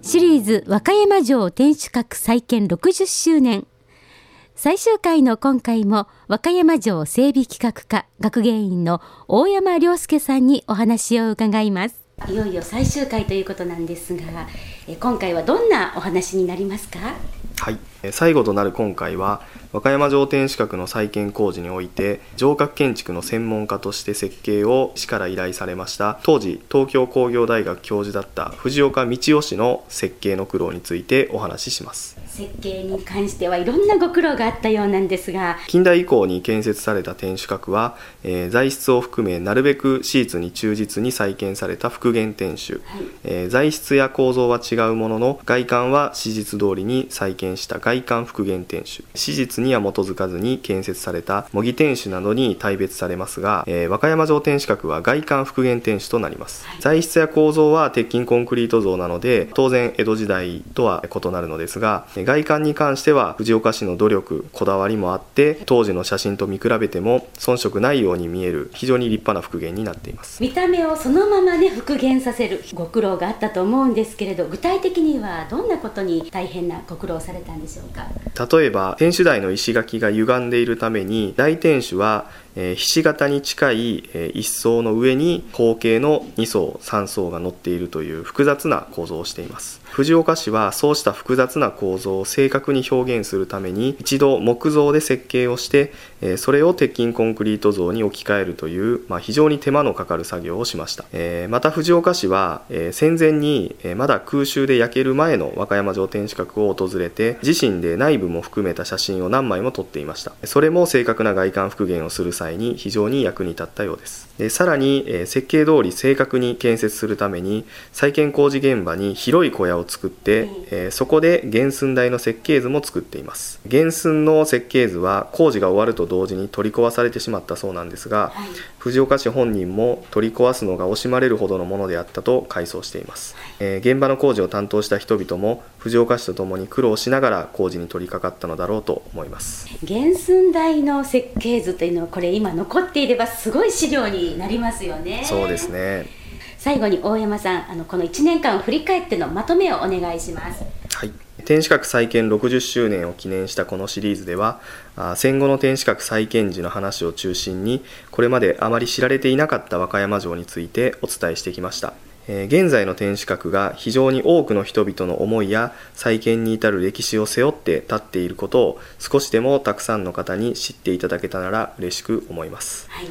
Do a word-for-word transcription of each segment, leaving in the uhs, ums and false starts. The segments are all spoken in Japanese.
シリーズ和歌山城天守閣再建ろくじゅっしゅうねん、最終回の今回も和歌山城整備企画課学芸員の大山亮介さんにお話を伺います。いよいよ最終回ということなんですが、え今回はどんなお話になりますか？ はい、最後となる今回は和歌山城天守閣の再建工事において城郭建築の専門家として設計を市から依頼されました当時東京工業大学教授だった藤岡道夫氏の設計の苦労についてお話しします。 設計に関してはいろんなご苦労があったようなんですが、 近代以降に建設された天守閣は、えー、材質を含めなるべく史実に忠実に再建された復元天守、はいえー、材質や構造は違うものの外観は史実通りに再建した外観復元天守、史実には基づかずに建設された模擬天守などに大別されますが、えー、和歌山城天守閣は外観復元天守となります、はい、材質や構造は鉄筋コンクリート造なので当然江戸時代とは異なるのですが、外観に関しては藤岡市の努力こだわりもあって当時の写真と見比べても遜色ないように見える非常に立派な復元になっています。 見た目をそのままね復元させるご苦労があったと思うんですけれど、具体的にはどんなことに大変なご苦労されたんでしょうか？ 例えば天守台の石垣が歪んでいるために大天守はえー、ひし形に近い、えー、いっ層の上に後傾のに層さん層が乗っているという複雑な構造をしています。藤岡市はそうした複雑な構造を正確に表現するために一度木造で設計をして、えー、それを鉄筋コンクリート造に置き換えるという、まあ、非常に手間のかかる作業をしました。えー、また藤岡市は、えー、戦前に、えー、まだ空襲で焼ける前の和歌山城天守閣を訪れて自身で内部も含めた写真を何枚も撮っていました。それも正確な外観復元をする際に非常に役に立ったようです。でさらに、えー、設計通り正確に建設するために再建工事現場に広い小屋を作って、えー、そこで原寸大の設計図も作っています。原寸の設計図は工事が終わると同時に取り壊されてしまったそうなんですが、はい、藤岡市本人も取り壊すのが惜しまれるほどのものであったと回想しています。はいえー、現場の工事を担当した人々も藤岡市とともに苦労しながら工事に取り掛かったのだろうと思います。 原寸大の設計図というのはこれ今残っていればすごい資料になりますよね。 そうですね。 最後に大山さん、あのこのいちねんかんを振り返ってのまとめをお願いします。 はい、天守閣再建ろくじゅっしゅうねんを記念したこのシリーズでは戦後の天守閣再建時の話を中心にこれまであまり知られていなかった和歌山城についてお伝えしてきました。現在の天守閣が非常に多くの人々の思いや再建に至る歴史を背負って立っていることを少しでもたくさんの方に知っていただけたなら嬉しく思います、はい、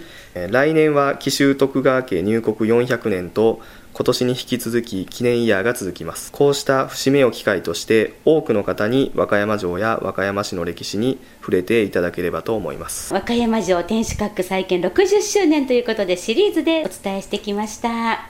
来年は紀州徳川家入国よんひゃくねんと今年に引き続き記念イヤーが続きます。こうした節目を機会として多くの方に和歌山城や和歌山市の歴史に触れていただければと思います。 和歌山城天守閣再建ろくじゅっしゅうねんということでシリーズでお伝えしてきました。